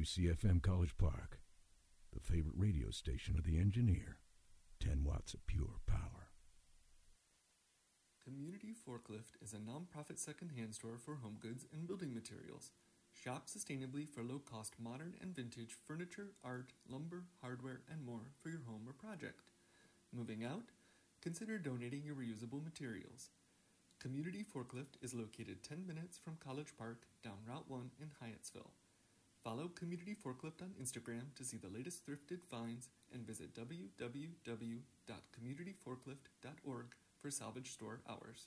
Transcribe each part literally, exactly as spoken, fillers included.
W C F M College Park, the favorite radio station of the engineer. ten watts of pure power. Community Forklift is a non-profit second-hand store for home goods and building materials. Shop sustainably for low-cost modern and vintage furniture, art, lumber, hardware, and more for your home or project. Moving out? Consider donating your reusable materials. Community Forklift is located ten minutes from College Park down Route one in Hyattsville. Follow Community Forklift on Instagram to see the latest thrifted finds and visit w w w dot community forklift dot org for salvage store hours.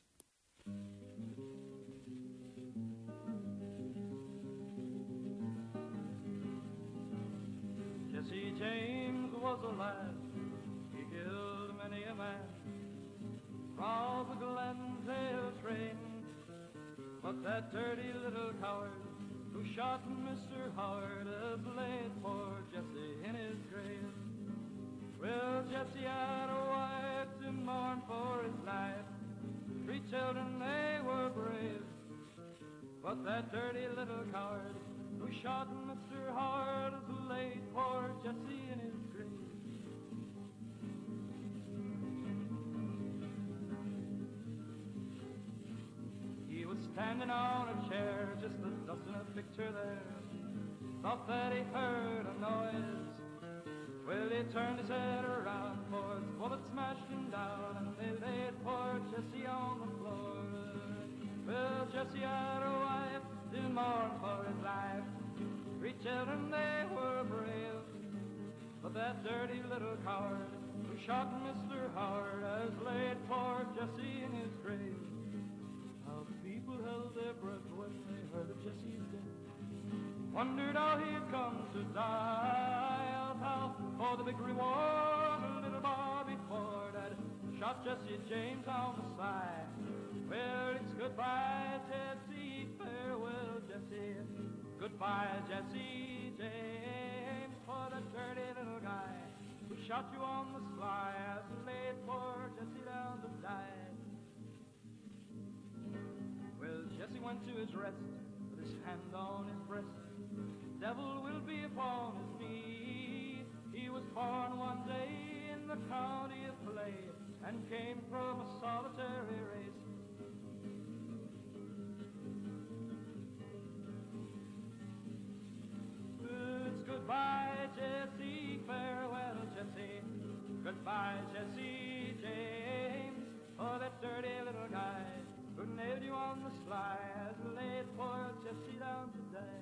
Jesse James was a lad, he killed many a man, crawled the Glendale train, but that dirty little coward who shot Mister Howard has laid poor Jesse in his grave. Well, Jesse had a wife to mourn for his life, three children, they were brave, but that dirty little coward who shot Mister Howard has laid poor Jesse in his grave. He was standing on a chair, just a dusting a picture there, thought that he heard a noise. Well, he turned his head around, for his bullet smashed him down, and they laid poor Jesse on the floor. Well, Jesse had a wife to mourn for his life, three children, they were brave, but that dirty little coward who shot Mister Howard has laid poor Jesse in his grave. How people held their breath when they heard of Jesse's death, wondered how he'd come to die. Out, out for the big reward, little Bobby Ford had shot Jesse James on the side. Well, it's goodbye, Jesse, farewell, Jesse, goodbye, Jesse James, for that dirty little guy who shot you on the sly has laid poor Jesse down to die. Well, Jesse went to his rest with his hand on his breast. Devil will be upon his knee. He was born one day in the county of Clay and came from a solitary race. It's goodbye, Jesse, farewell, Jesse, goodbye, Jesse James, for that dirty little guy who nailed you on the sly has laid poor Jesse down to die.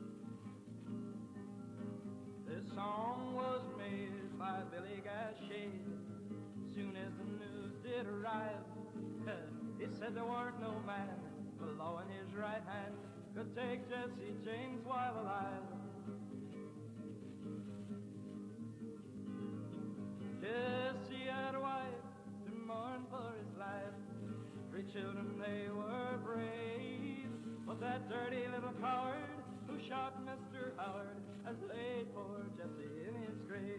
This song was made by Billy Gashade. Soon as the news did arrive, he said there weren't no man, the law in his right hand, could take Jesse James while alive. Jesse had a wife to mourn for his life, three children, they were brave, but that dirty little coward who shot Mister Howard has laid poor Jesse in his grave.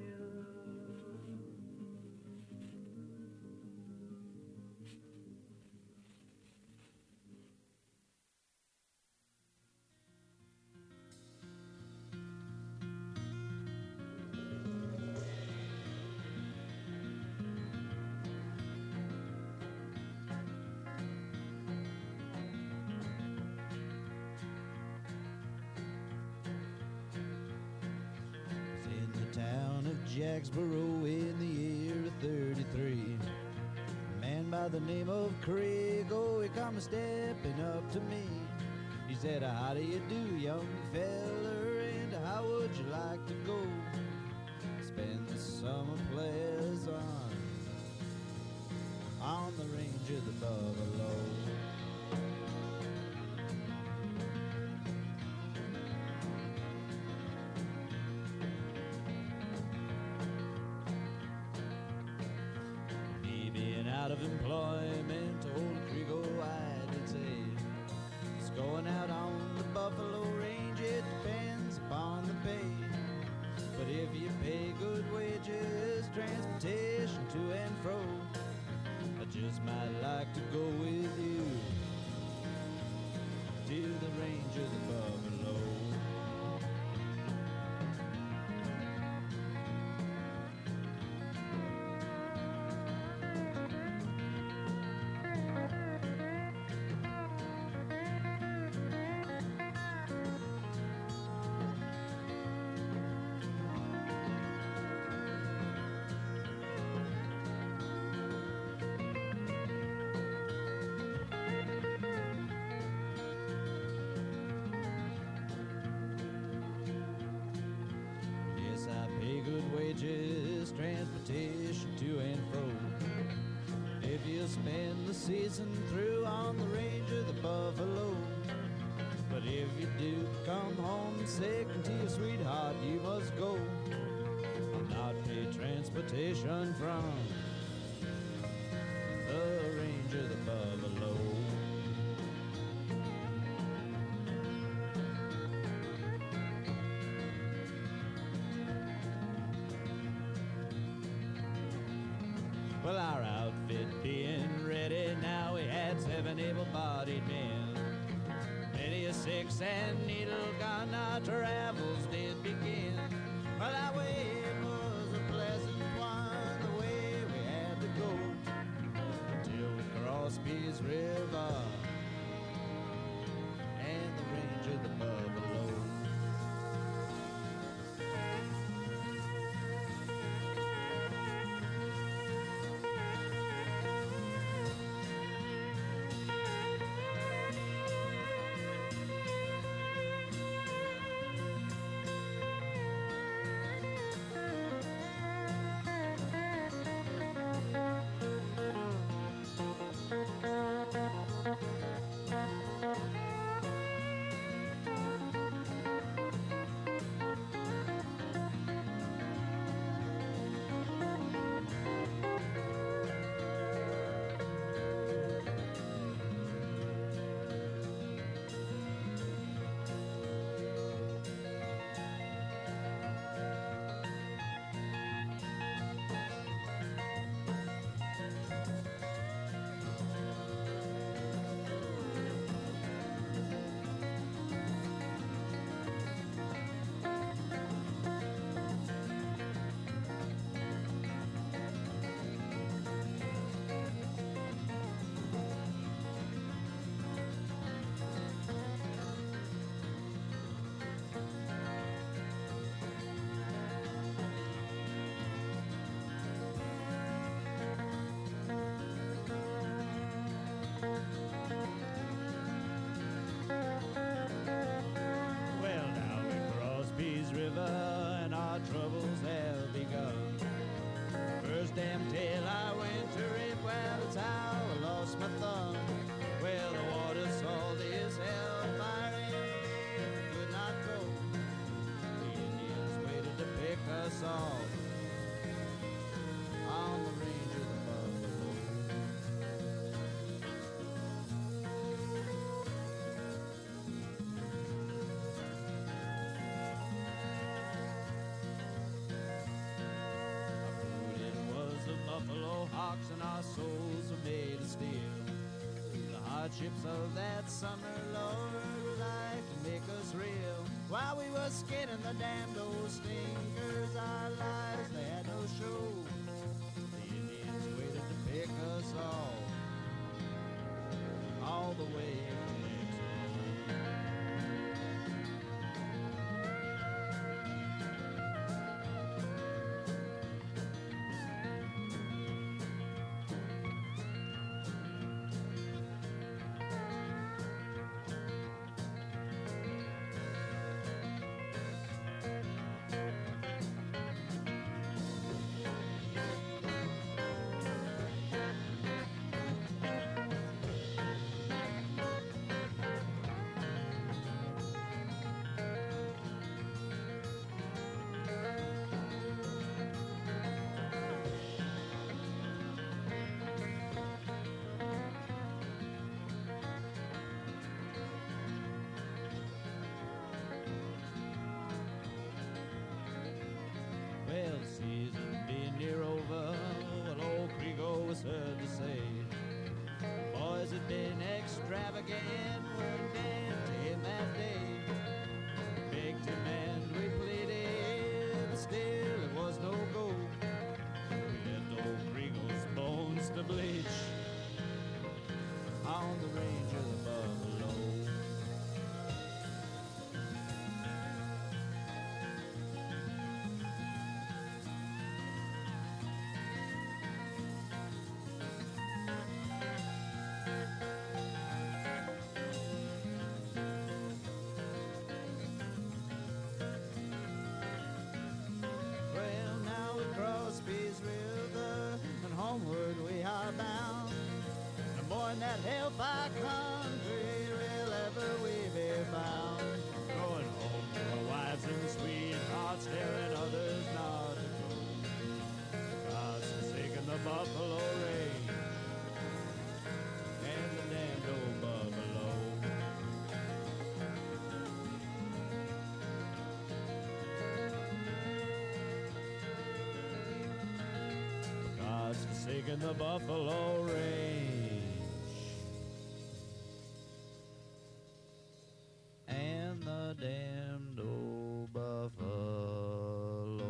Jacksboro in the year of thirty-three. A man by the name of Craig, oh, he come stepping up to me. He said, how do you do, young feller, and how would you like to go spend the summer pleasant on the range of the Buffalo? Out of employment, old Krigo, I did say, it's going out on the Buffalo Range, it depends upon the pay. But if you pay good wages, transportation to and fro, I just might like to go with you to the range of the Buffalo. purchase transportation to and fro. If you spend the season through on the range of the buffalo, but if you do come home sick and to your sweetheart you must go, I'll not pay transportation from the range of the buffalo. Well, our outfit being ready now, we had seven able-bodied men. Many a six and needle gun, our travels did begin. Well, our way was a pleasant one, the way we had to go, until we crossed Peace River and the range of the buffalo. Well, now we cross Peace River and our troubles have begun. First damn tail I went to rip, well, it's how I lost my thumb. Well, the water saw this hellfire and could not go. The Indians waited to pick us off on the range of the buffalo. Buffalo hawks and our souls were made of steel. The hardships of that summer, Lord, would like to make us real. While we were skinning the damned old stinkers, our lives they had no show. The Indians waited to pick us off all the way from Mexico. Well, the season being near over, well, old Kriego was heard to say, the boys had been extravagant, weren't damned to him that day. We begged him and we pleaded, but still it was no go. We left old Kriego's bones to bleach on the range of the buffalo. high country wherever we be found. Going home to our wives and sweethearts, telling others not to go. God's forsaken the buffalo range and the damned old buffalo. God's forsaken the buffalo range and the damned old buffalo.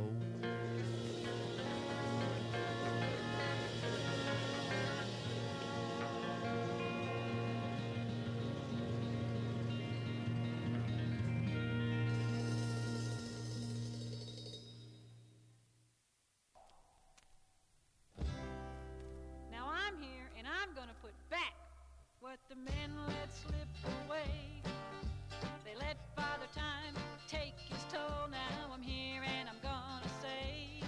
Now I'm here and I'm gonna put back what the men let slip away. They let Father Time take his toll. Now I'm here and I'm gonna say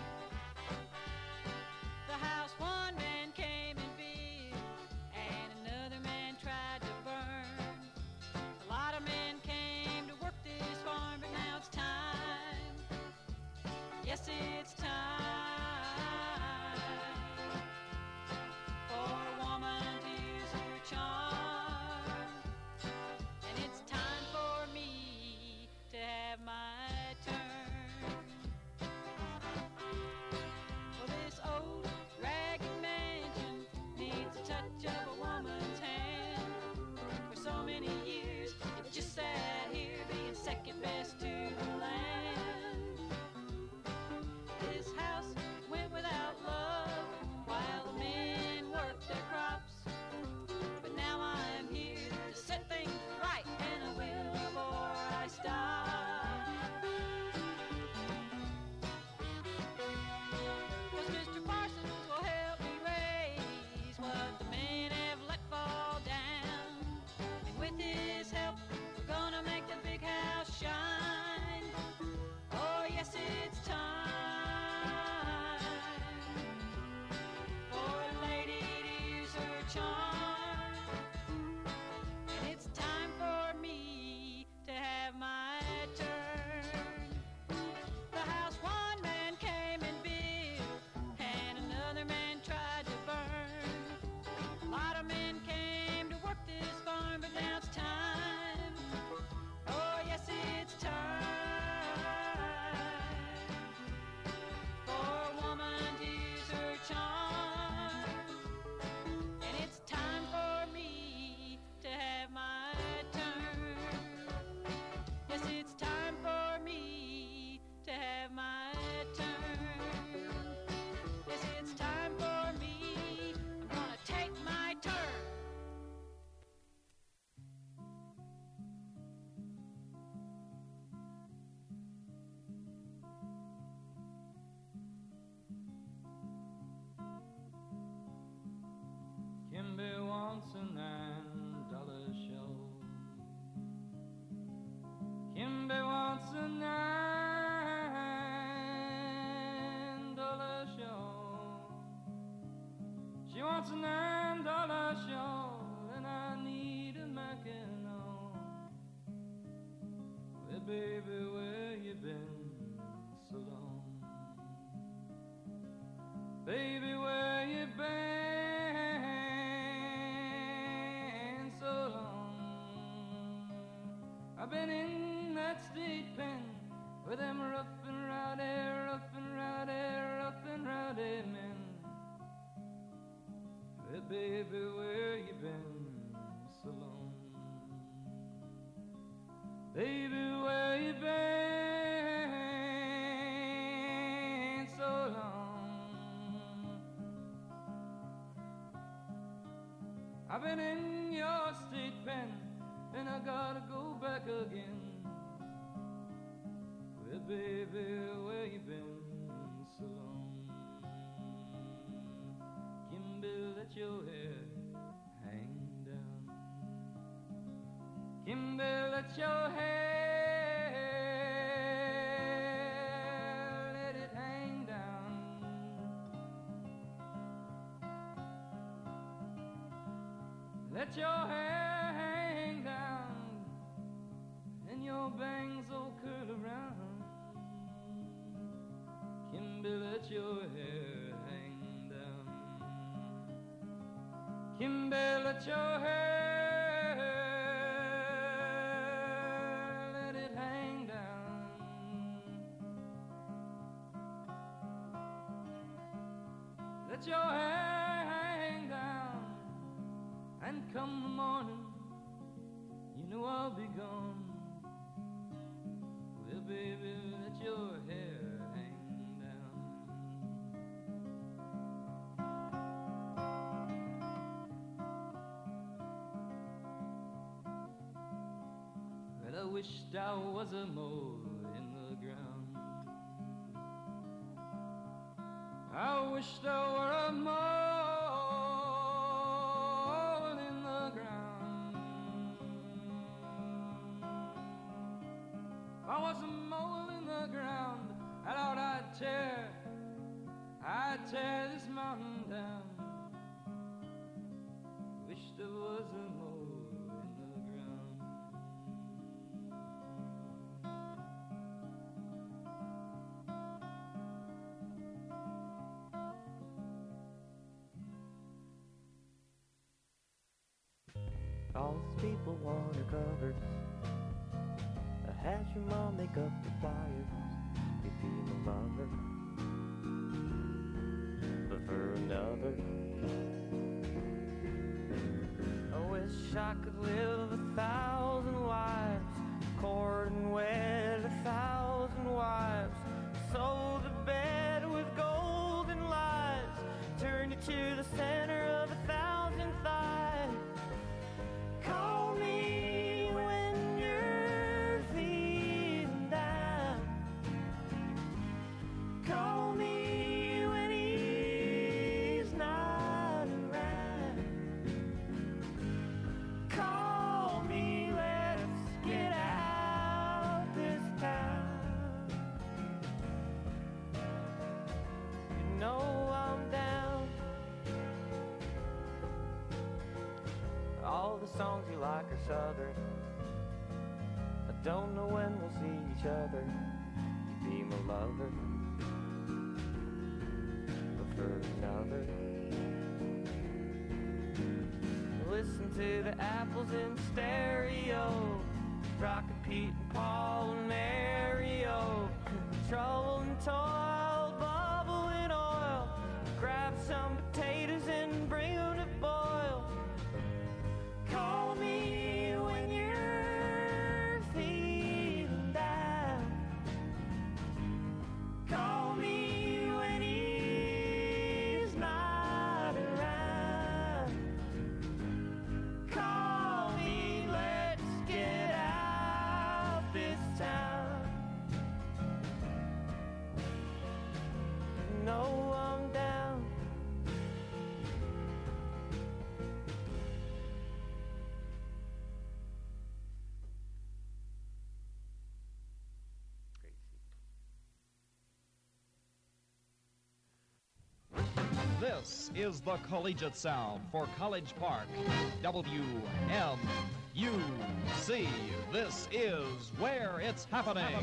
the house one man came and built and another man tried to burn. A lot of men came to work this farm, but now it's time. Yes, it's time for a woman to use her charm. And it's time for me to have my turn. Well, this old ragged mansion needs a touch of a woman's hand. For so many years, it just sat here being second best to the land. This house went without love while the men worked their crops. But now I'm here to set things right, and I will before I stop. 'Cause Mister Parsons will help me raise what the men have let fall down. And with his help, we're gonna make the big house shine. Oh, yes, it's time for a lady to use her charm. And it's time for me to have my turn. The house one man came and built and another man tried to burn. A lot of men came to work this farm, but now it's time. Oh, yes, it's time for a woman to use her charm. And it's time for me to have my turn. Yes, it's time for me to have my turn. Yes, it's time for me. I'm gonna take my turn. Kimby wants a nine dollar show. Kimby wants a nine dollar show. She wants a nine dollar show, and I need a Mackinac. Well, baby, where you been so long? Baby, where you been so long? I've been in that state pen with them rough and rowdy, rough and rowdy, rough and rowdy men. Well, baby, where you been so long? Baby, where you been so long? I've been in your state pen, and I gotta go back again. Well, baby, where you been so long? Kimby, let your hair hang down. Kimby, let your hair let it hang down. Let your hair hang down and your bangs all curl around. Kimby, let your hair hang down. Kimby, let your hair, let it hang down. Let your hair hang down, and come the morning, you know I'll be gone. Well, baby, let your hair hang down. Well, I wished I was a mole in the ground. I wished I were a mole in the ground. If I was a mole in the ground, I thought I'd tear, I'd tear this mountain down. Wished I was a mole in the ground. All these people want her covers. Has your mom make up the flyers? You be my mother, but for another. I wish I could live a thousand lives, court and wed a thousand wives, sow the bed with golden lies, turn you to the center of a thousand thighs. Call me when you're feeling down. Call me when he's not around. Call me, let's get out this town. You know I'm down. All the songs you like are southern. I don't know when we'll see each other. You be my lover, but for another. Listen to the apples in stereo, rockin' Pete and Paul and Mario. Trouble and toil, bubble and oil. Grab some potatoes and bring them to boil. Call me when you're feeling down. Call me when he's not around. Call me, let's get out this town. You know I'm down. This is the collegiate sound for College Park. W M U C. This is where it's happening.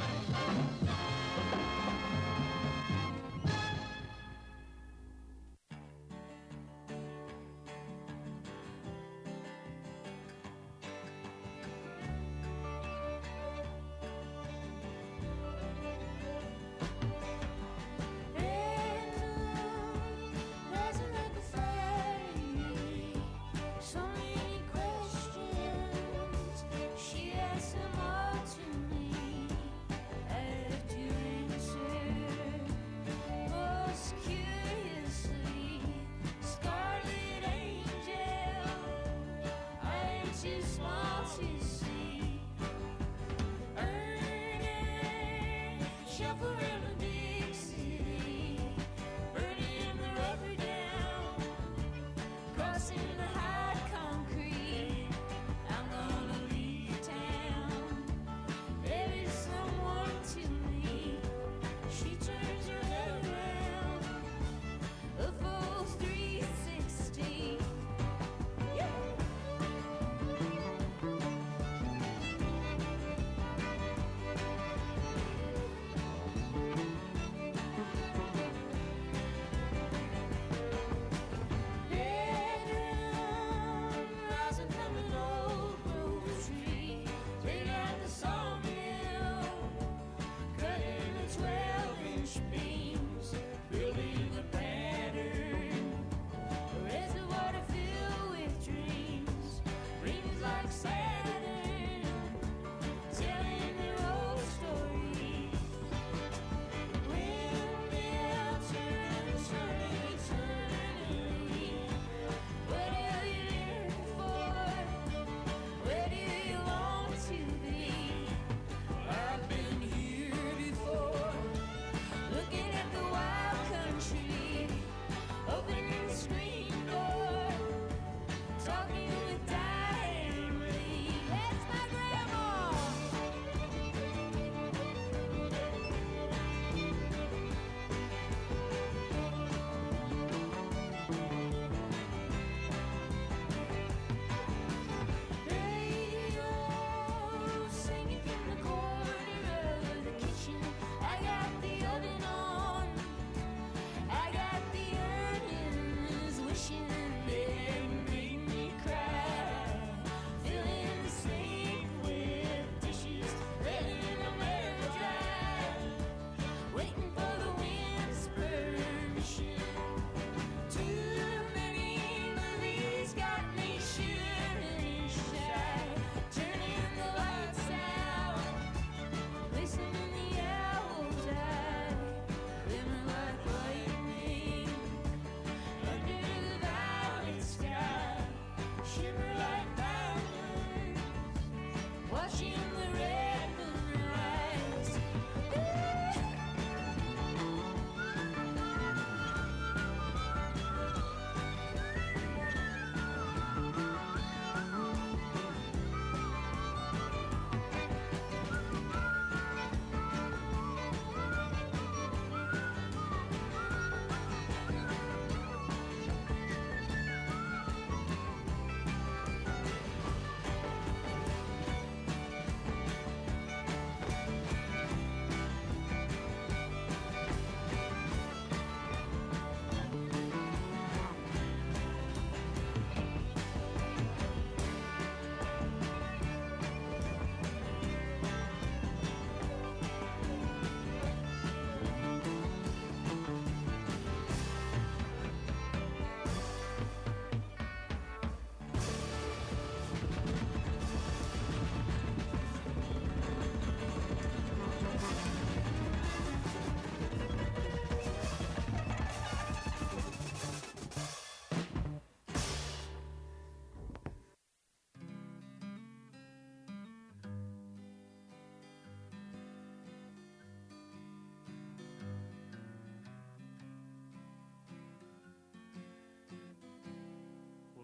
There's a little fairy, so many questions. She asked them all to me. Left you in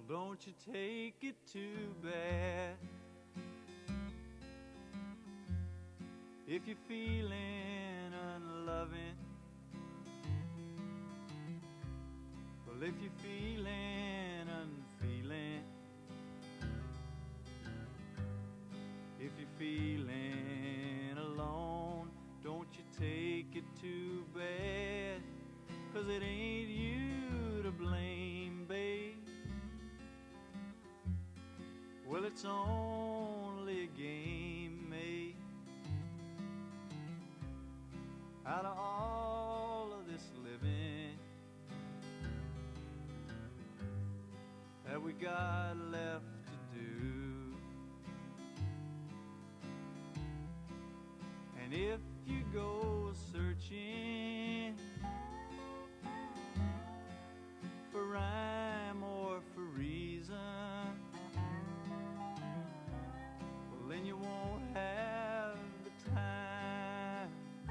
don't you take it too bad. If you're feeling unloving, well, if you're feeling unfeeling, if you're feeling alone, don't you take it too bad, 'cause it ain't you to blame, babe. Well, it's only a game made out of all of this living that we got left to do. And if you go searching for rhyme or for reason, well, then you won't have the time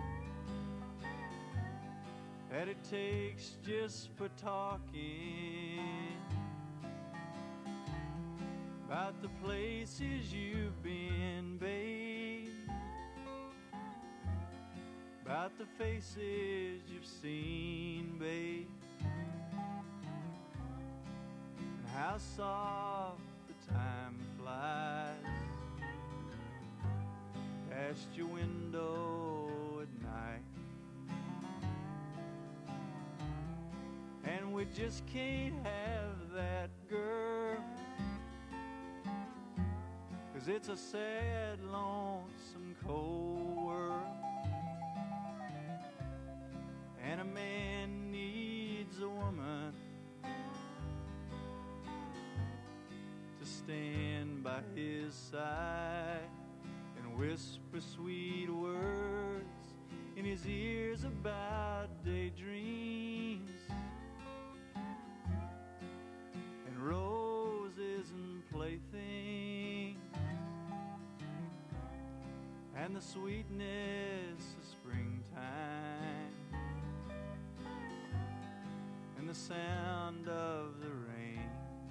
that it takes just for talking about the places you've been, babe, about the faces you've seen, babe, and how soft the time flies past your window at night. And we just can't have that, girl, 'cause it's a sad, lonesome, cold world, and a man needs a woman to stand by his side and whisper sweet words in his ears about daydreams and roses and playthings and the sweetness of springtime and the sound of the rain.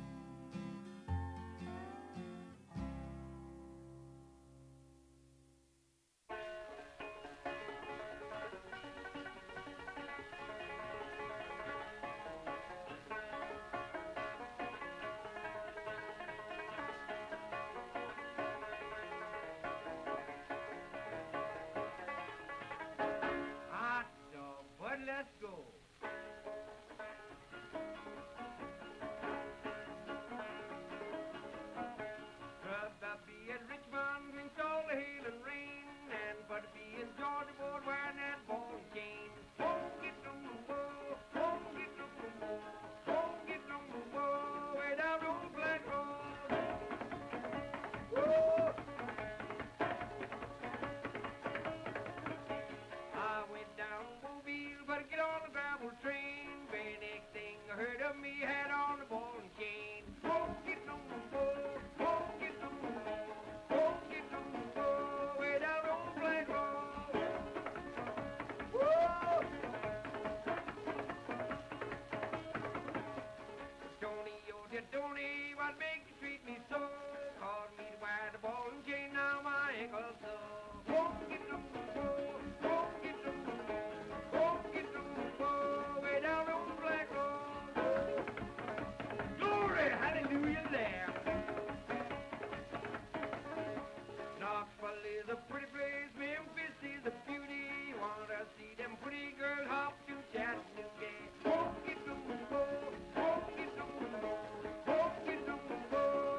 Hot dog, but let's go. Could that be at Richmond, drinks all the hail and rain, and but it be in Georgia board wearing that ball and cane. Won't get on the wall, won't get on the wall, won't get on the wall, way down on the black road. Woo! I went down to Mobile, but I get on the gravel train. Very next thing I heard of me had on the ball and cane. Won't get on the wall, won't get on the wall, won't get on the wall, way down on the black road. Woo! Tony, oh dear Tony, what makes you treat me so? Called me to wear the ball and chain, now my ankle's sore. Won't get on the wall, won't get on the wall, won't get on the wall, way down on the black road. Glory, hallelujah there. Knoxville is a pretty place, Memphis is a beauty. Wanna see them pretty girls hop to Chattanooga. Won't get on the wall, won't get on the wall, won't get on the wall,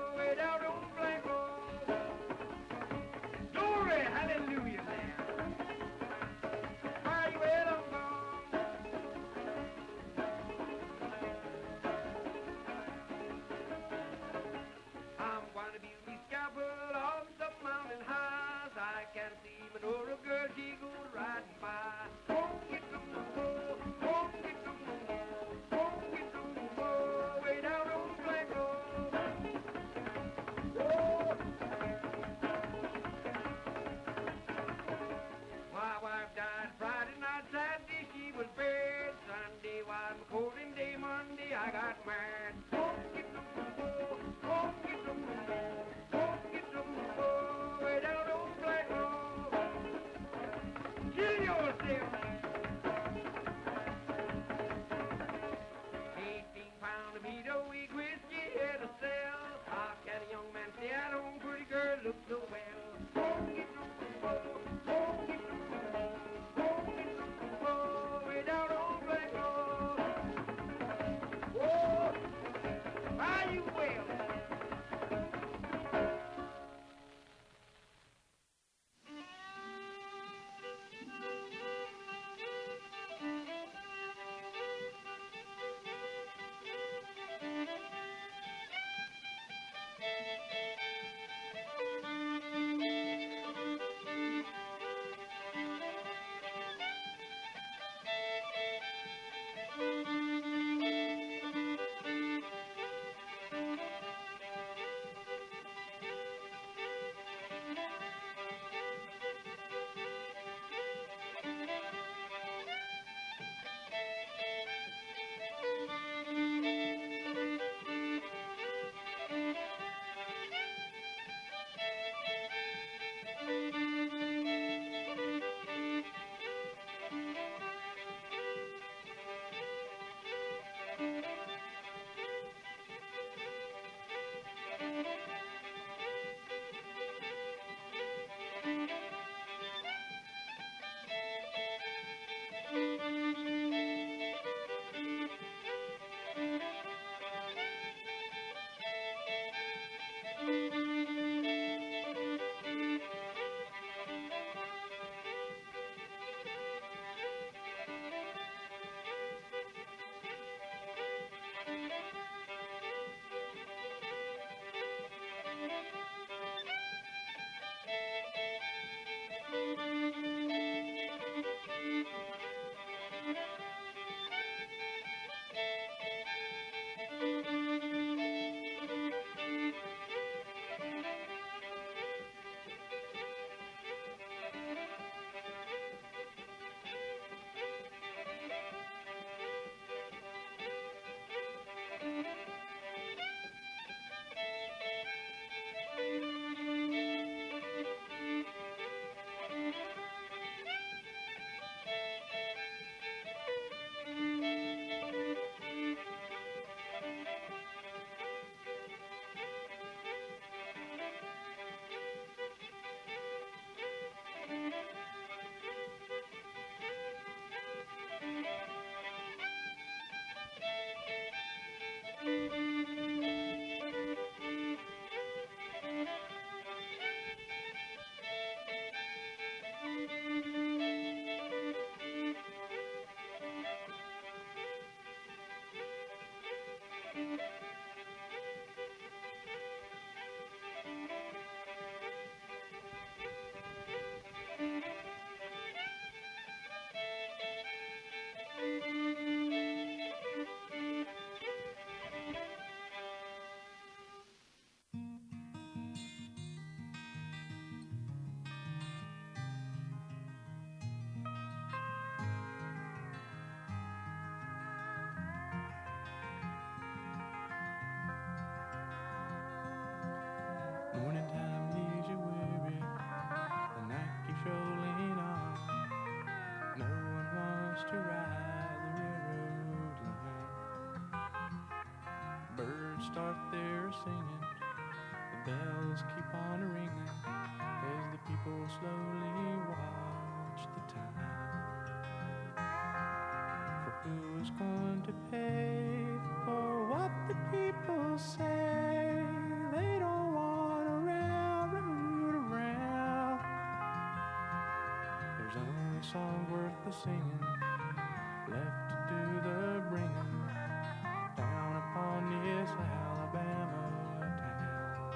start their singing. The bells keep on ringing as the people slowly watch the time. For who's going to pay for what the people say? They don't want a railroad around. There's only a song worth the singing, left to do the bringing down upon this Alabama town.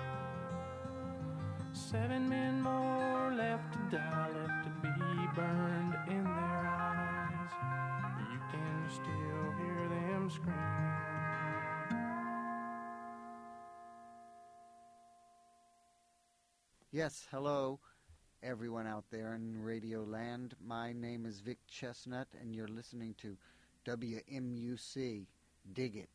Seven men more left to die, left to be burned in their eyes. You can still hear them scream. Yes, hello, everyone out there in Radio Land. My name is Vic Chestnut, and you're listening to W M U C. Dig it.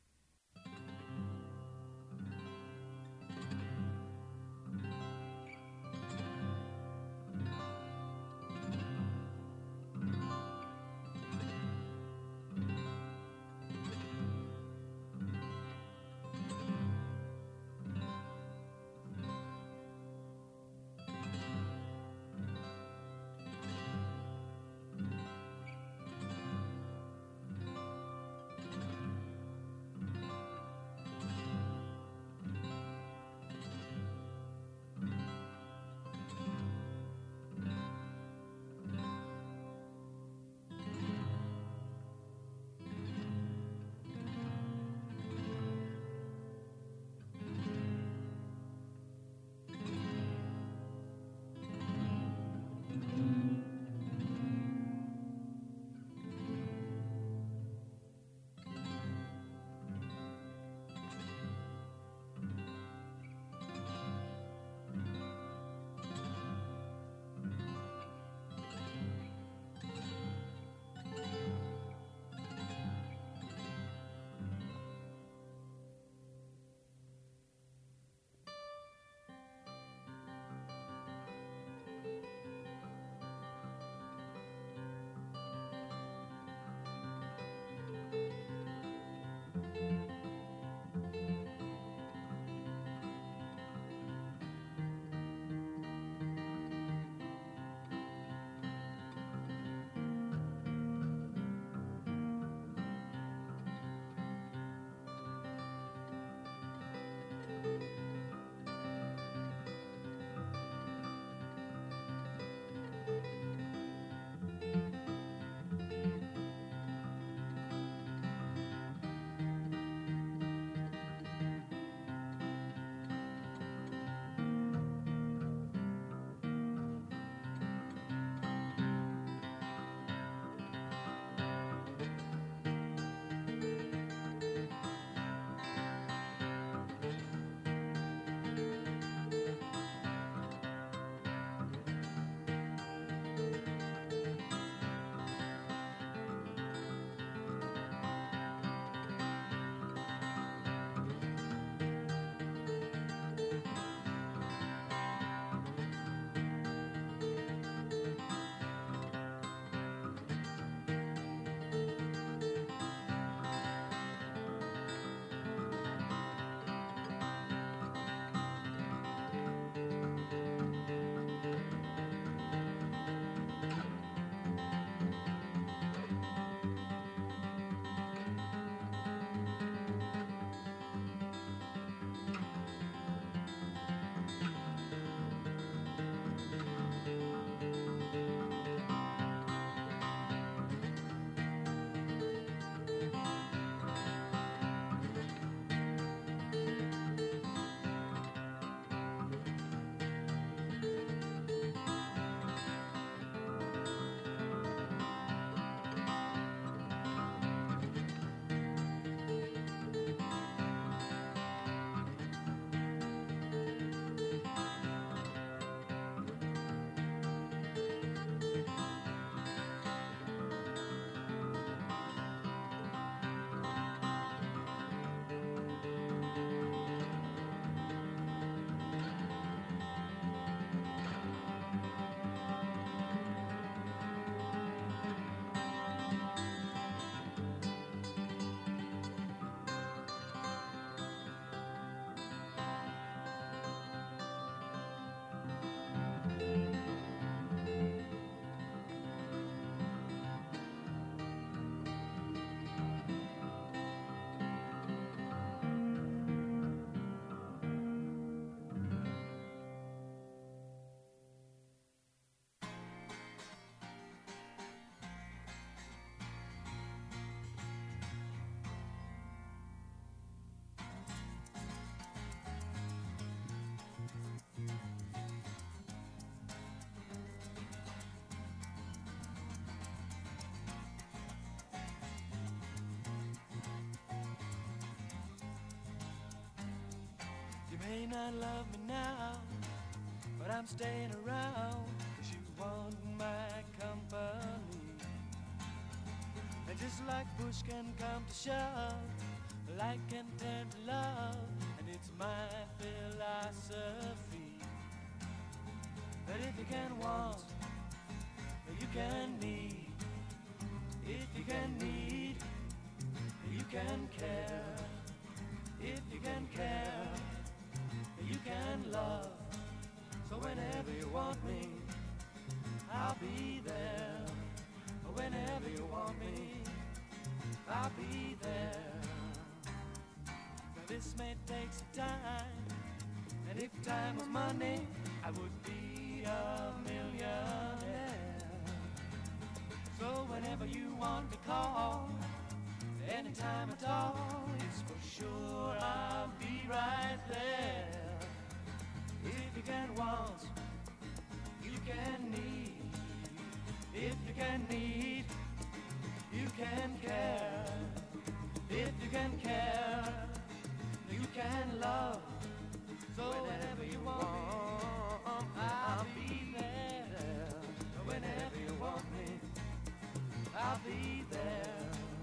not love me now, but I'm staying around 'cause you want my company. And just like push can come to shove, like can turn to love, and it's my philosophy that if you can want, you can need. If you can need, you can care. If you can care, you can love. So whenever you want me, I'll be there. Whenever you want me, I'll be there. Now this may take some time, and if time was money, I would be a millionaire. So whenever you want to call, anytime at all, it's for sure I'll be right there. If you can want, you can need. If you can need, you can care. If you can care, you can love. So whenever you want me, I'll be there. Whenever you want me, I'll be there.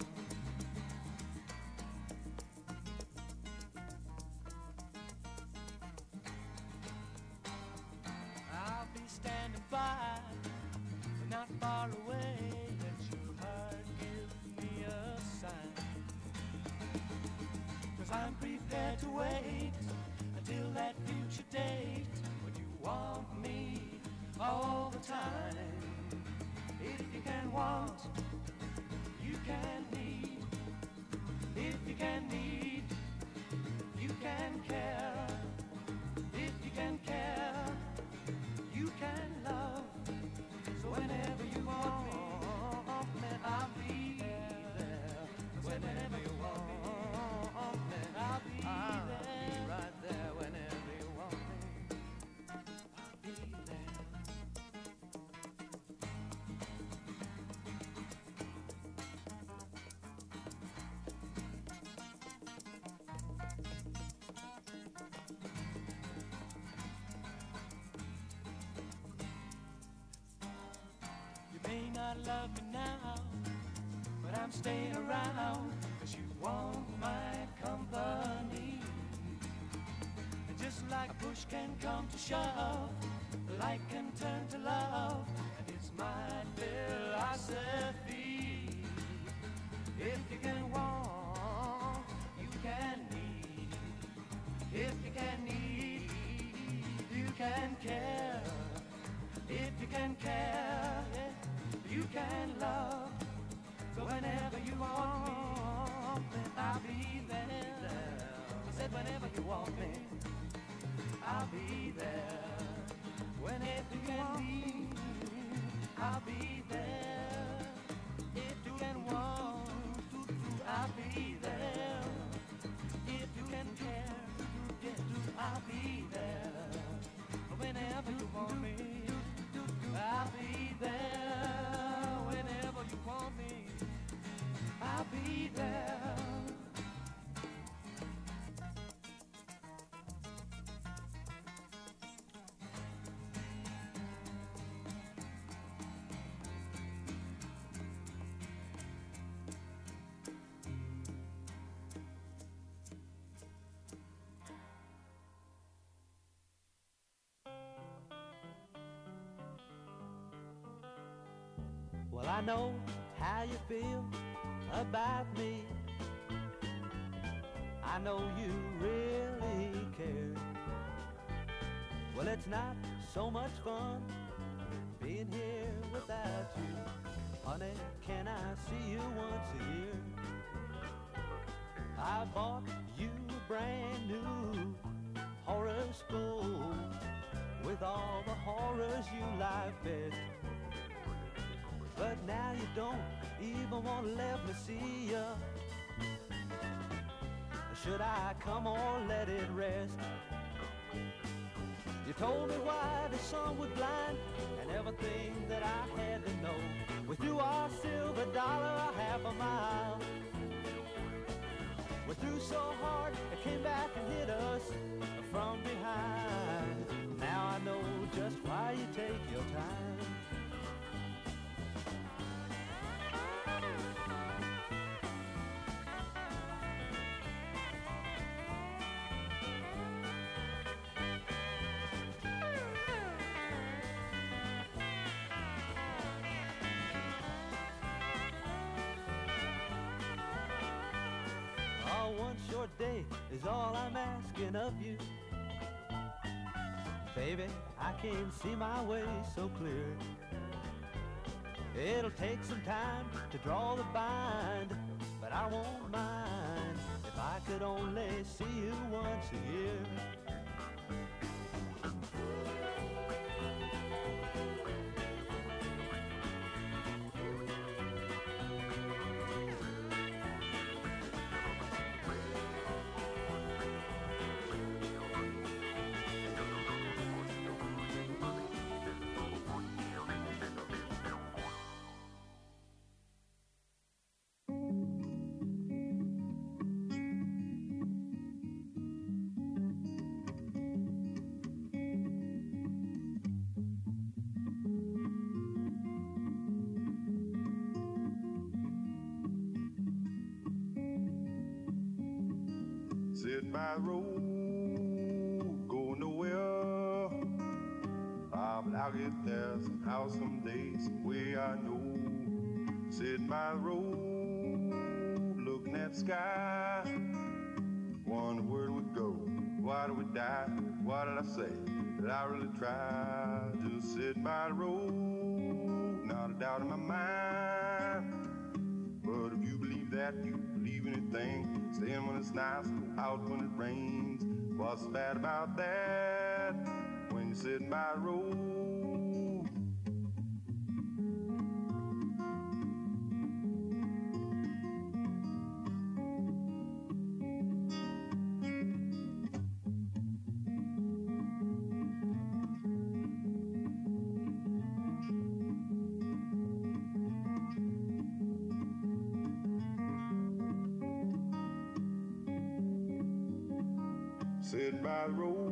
I'll be standing by, but not far away. Let your heart give me a sign. 'Cause I'm prepared to wait until that future date when you want me all the time. If you can want, you can need. If you can need, you can care. If you can care, you can love. So whenever you want me, I'll be there. Whenever you want me, I'll be there. Right there. Whenever you want me, I'll be there. You may not love me now, but I'm staying around 'cause you want my company. And just like push can come to shove, like can turn to love, and it's my philosophy. If you can want, you can need. If you can need, you can care. If you can care, you can love. So whenever you want me, I'll be there. I said whenever you want me, I'll be there. Whenever you can need, I'll be there. If you can want, I'll be there. If you can care, I'll be there. Whenever you want me, I'll be there. Whenever you want me, I'll be there. Well, I know how you feel about me. I know you really care. Well, it's not so much fun being here without you. Honey, can I see you once a year? I bought you a brand new horoscope with all the horrors you like best. But now you don't even want to let me see ya. Should I come or let it rest? You told me why the sun would blind and everything that I had to know. We threw our silver dollar a half a mile. We threw so hard it came back and hit us from behind. one short day is all I'm asking of you. Baby, I can see my way so clear. It'll take some time to draw the bind, but I won't mind if I could only see you once a year. Sitting by the road, going nowhere. Ah, but I'll get there somehow, someday, some way I know. Sitting by the road, looking at the sky. Wonder where do we go? Why do we die? What did I say? Did I really try? Just sitting by the road, not a doubt in my mind. But if you believe that, you believe anything. Staying when it's nice, go out when it rains. What's bad about that? When you're sitting by the road. Sitting by the road,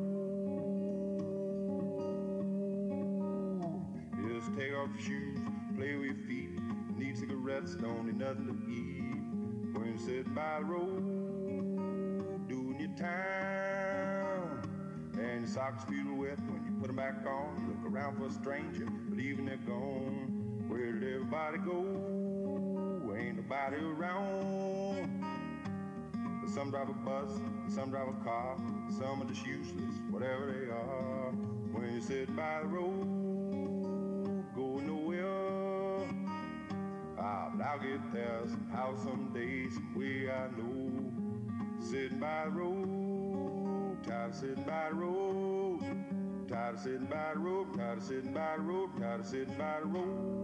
just take off your shoes, play with your feet. Need cigarettes, don't need nothing to eat. When you sit by the road, doing your time, and your socks feel wet when you put them back on. You look around for a stranger, believing they're gone. Where did everybody go? Ain't nobody around. Some drive a bus, some drive a car, some are just useless, whatever they are. When you sit by the road, going nowhere. Ah, but I'll get there somehow, someday, some way I know. Sitting by the road, tired of sitting by the road. Tired of sitting by the road, tired of sitting by the road, tired of sitting by the road.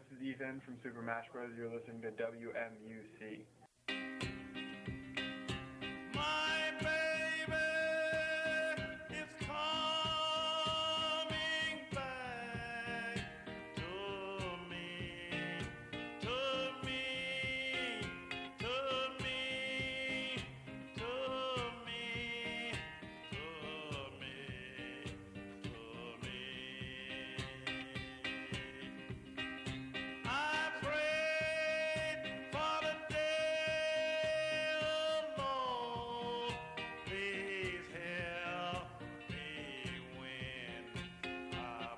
this is Ethan from Super Mash Bros. You're listening to W M U C. My baby is coming back to me, to me, to me, to me, to me, to me. I prayed for the day, oh Lord, please help me when I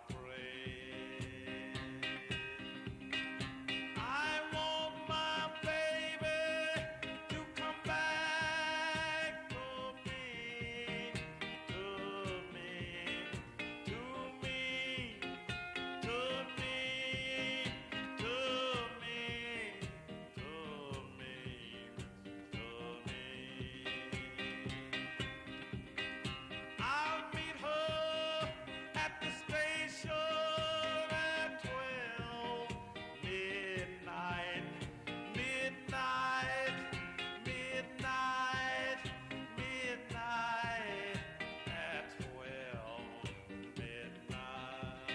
pray. I want my baby to come back to me, to me, to me, to me, to me, to me, to me. I'll meet her at the station at twelve midnight, midnight, midnight, midnight at twelve midnight.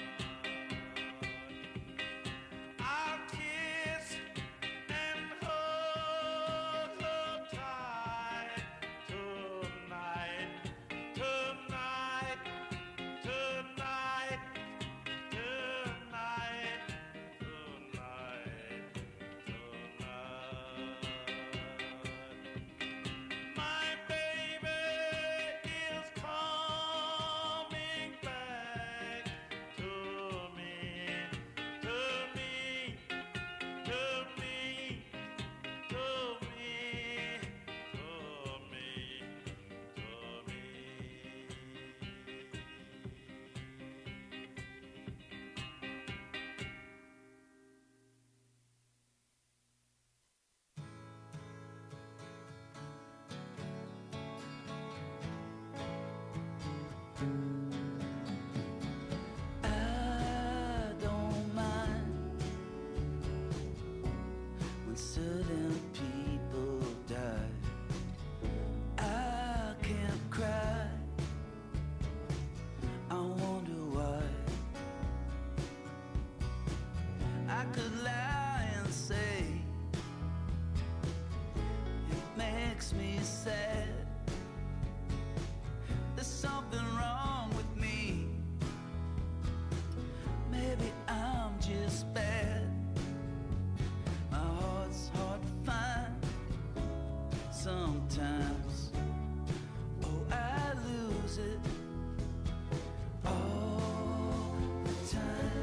I'll kiss and hug her tight tonight, tonight, tonight, tonight, tonight, tonight. My baby is coming back to me, to me, to me, to me, to me, to me. I don't mind when certain people die. I can't cry. I wonder why. I could lie and say it makes me sad. There's something wrong with me. Maybe I'm just bad. My heart's hard to find sometimes. Oh, I lose it all the time.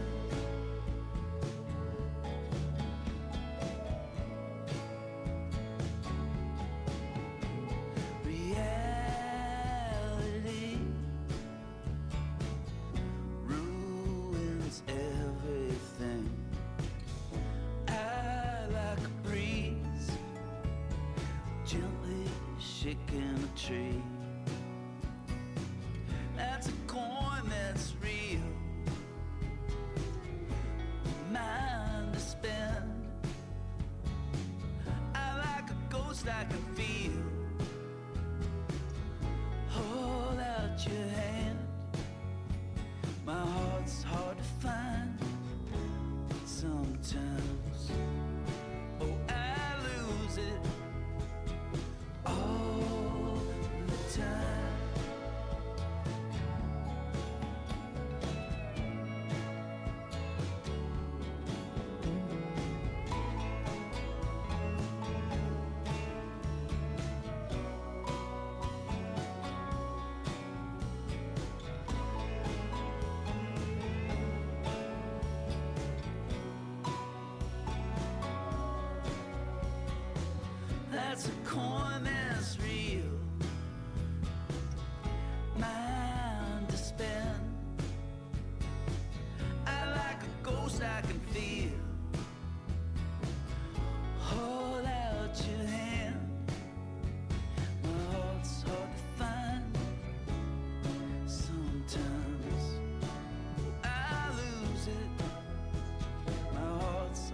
Reality ruins everything. I like a breeze gently shaking a tree. That's a coin that's real, mine to spend. I like a ghost I can feel. Hold out your hand. My heart's hard to find sometimes. Oh, I lose it all the time. That's a coin that's real, mine to spend. I like a ghost I can feel. Hold out your hand. My heart's hard to find sometimes. I lose it. My heart's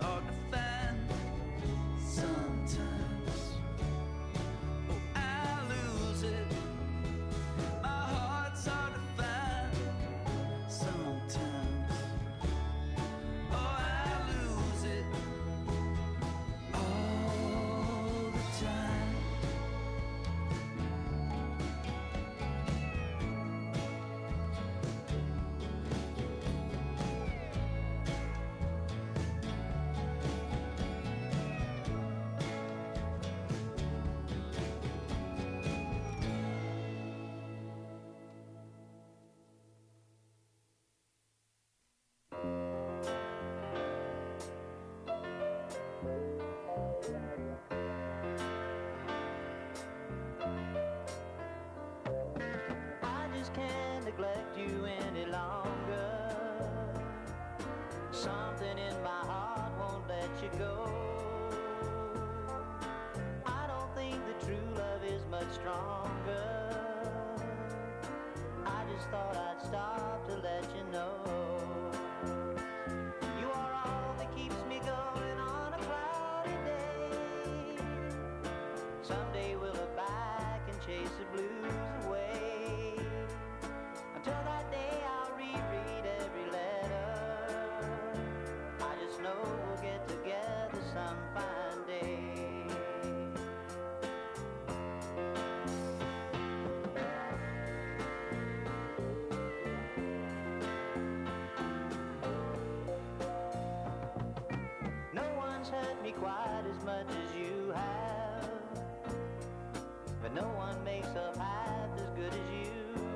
stop to let you know. You are all that keeps me going on a cloudy day. Someday we'll look back and chase the blues away. Until that day I'll reread every letter. I just know we'll get together some fine day. No one's hurt me quite as much as you have, but no one makes up half as good as you.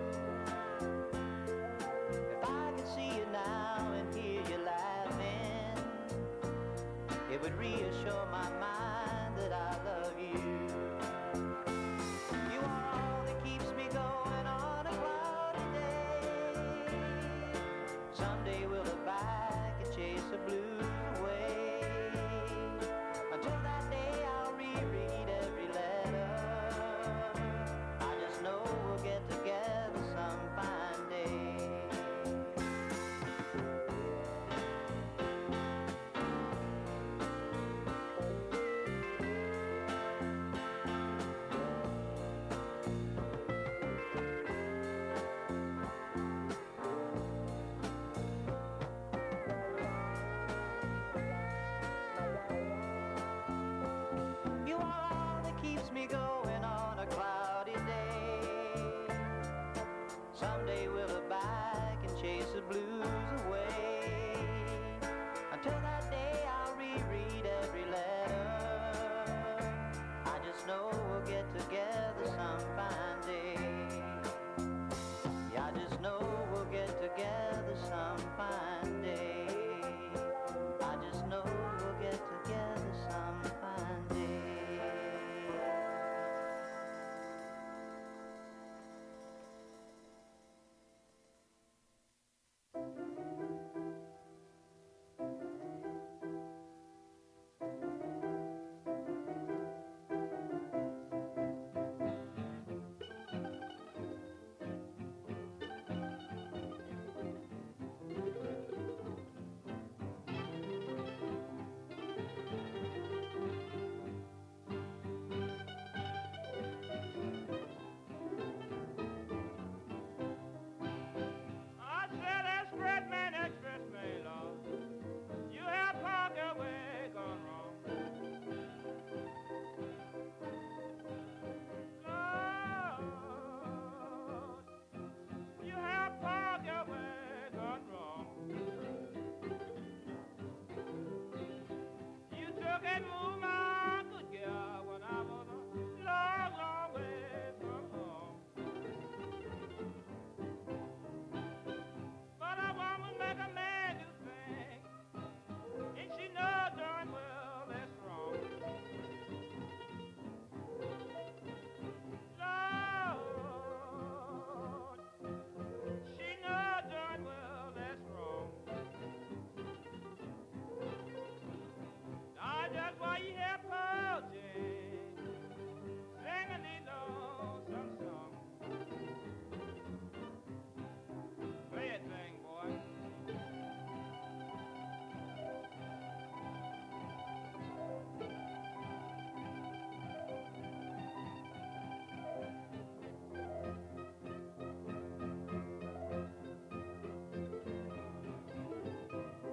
If I could see you now and hear you laughing, it would reassure my mind that I love you. You are all that keeps me going on a cloudy day. Someday we'll look back and chase the blues away. Until that day I'll reread every letter. I just know we'll get together some fine day. You are all that keeps me going on a cloudy day. Someday we'll look back and chase the blues away. Until that